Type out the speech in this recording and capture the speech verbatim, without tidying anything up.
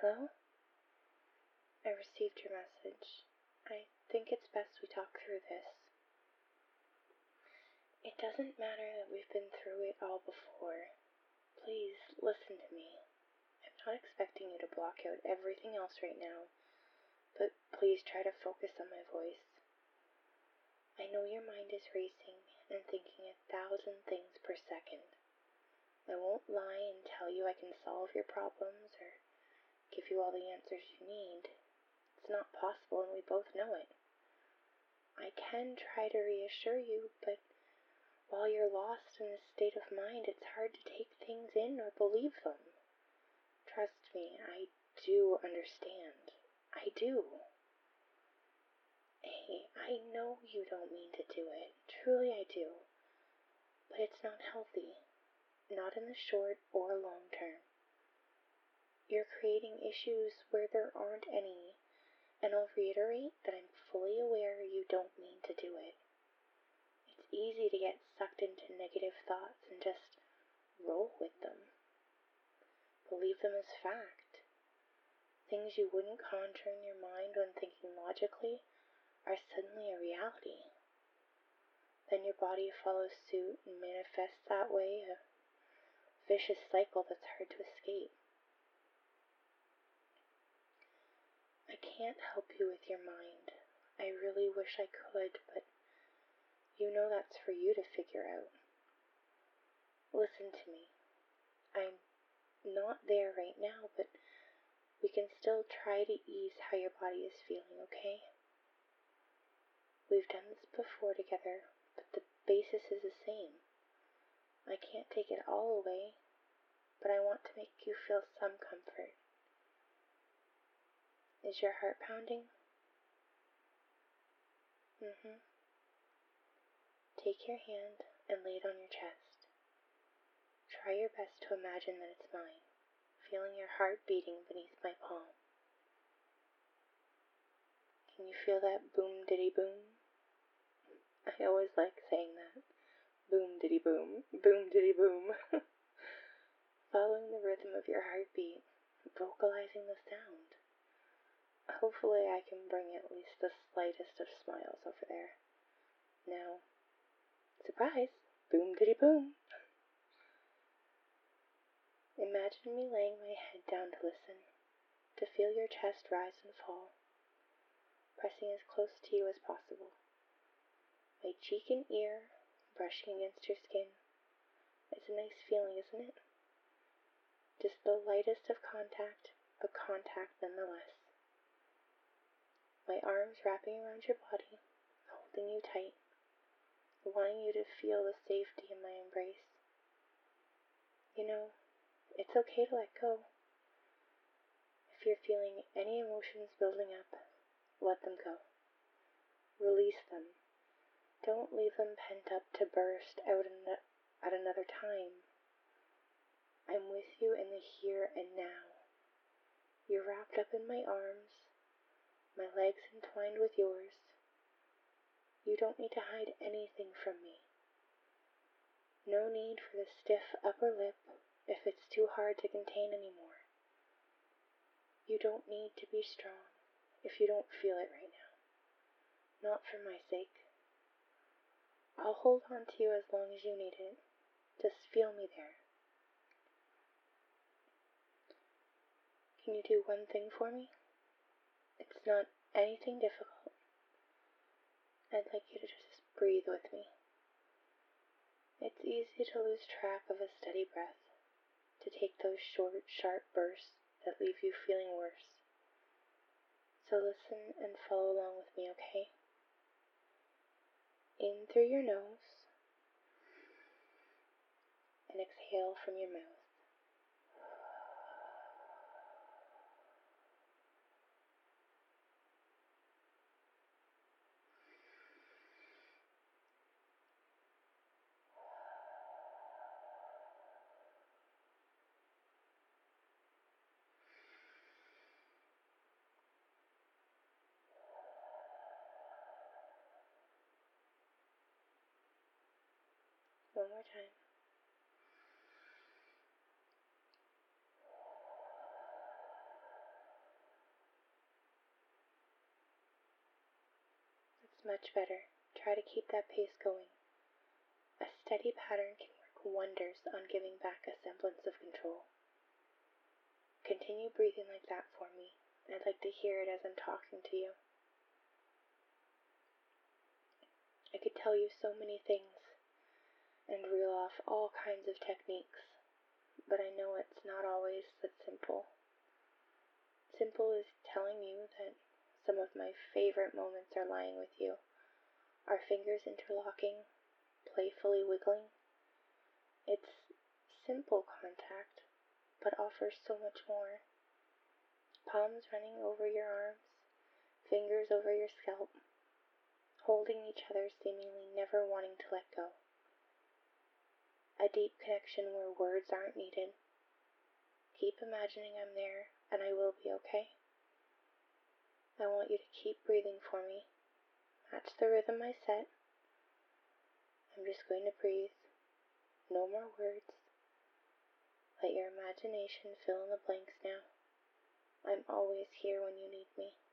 Hello? I received your message. I think it's best we talk through this. It doesn't matter that we've been through it all before. Please, listen to me. I'm not expecting you to block out everything else right now, but please try to focus on my voice. I know your mind is racing and thinking a thousand things per second. I won't lie and tell you I can solve your problems or give you all the answers you need. It's not possible, and we both know it. I can try to reassure you, but while you're lost in this state of mind, it's hard to take things in or believe them. Trust me, I do understand. I do. Hey, I know you don't mean to do it. Truly I do. But it's not healthy. Not in the short or long term. You're creating issues where there aren't any. And I'll reiterate that I'm fully aware you don't mean to do it. It's easy to get sucked into negative thoughts and just roll with them. Believe them as fact. Things you wouldn't conjure in your mind when thinking logically are suddenly a reality. Then your body follows suit and manifests that way, a vicious cycle that's hard to escape. I can't help you with your mind. I really wish I could, but you know that's for you to figure out. Listen to me. I'm not there right now, but we can still try to ease how your body is feeling, okay? We've done this before together, but the basis is the same. I can't take it all away, but I want to make you feel some comfort. Is your heart pounding? Mm-hmm. Take your hand and lay it on your chest. Try your best to imagine that it's mine, feeling your heart beating beneath my palm. Can you feel that boom diddy boom? I always like saying that. Boom diddy boom, boom diddy boom. Following the rhythm of your heartbeat, vocalizing the sound. Hopefully I can bring at least the slightest of smiles over there. Now, surprise! Boom diddy boom! Imagine me laying my head down to listen, to feel your chest rise and fall, pressing as close to you as possible. My cheek and ear brushing against your skin. It's a nice feeling, isn't it? Just the lightest of contact, but contact nonetheless. My arms wrapping around your body, holding you tight, wanting you to feel the safety in my embrace. You know, it's okay to let go. If you're feeling any emotions building up, let them go. Release them. Don't leave them pent up to burst out at another time. I'm with you in the here and now. You're wrapped up in my arms, my legs entwined with yours. You don't need to hide anything from me. No need for the stiff upper lip if it's too hard to contain anymore. You don't need to be strong if you don't feel it right now. Not for my sake. I'll hold on to you as long as you need it. Just feel me there. Can you do one thing for me? It's not anything difficult. I'd like you to just breathe with me. It's easy to lose track of a steady breath, to take those short, sharp bursts that leave you feeling worse. So listen and follow along with me, okay? In through your nose, and exhale from your mouth. One more time. Much better. Try to keep that pace going. A steady pattern can work wonders on giving back a semblance of control. Continue breathing like that for me. I'd like to hear it as I'm talking to you. I could tell you so many things and reel off all kinds of techniques, but I know it's not always that simple. Simple is telling you that some of my favorite moments are lying with you. Our fingers interlocking, playfully wiggling. It's simple contact, but offers so much more. Palms running over your arms, fingers over your scalp, holding each other, seemingly never wanting to let go. A deep connection where words aren't needed. Keep imagining I'm there, and I will be okay. I want you to keep breathing for me. Match the rhythm I set. I'm just going to breathe. No more words. Let your imagination fill in the blanks now. I'm always here when you need me.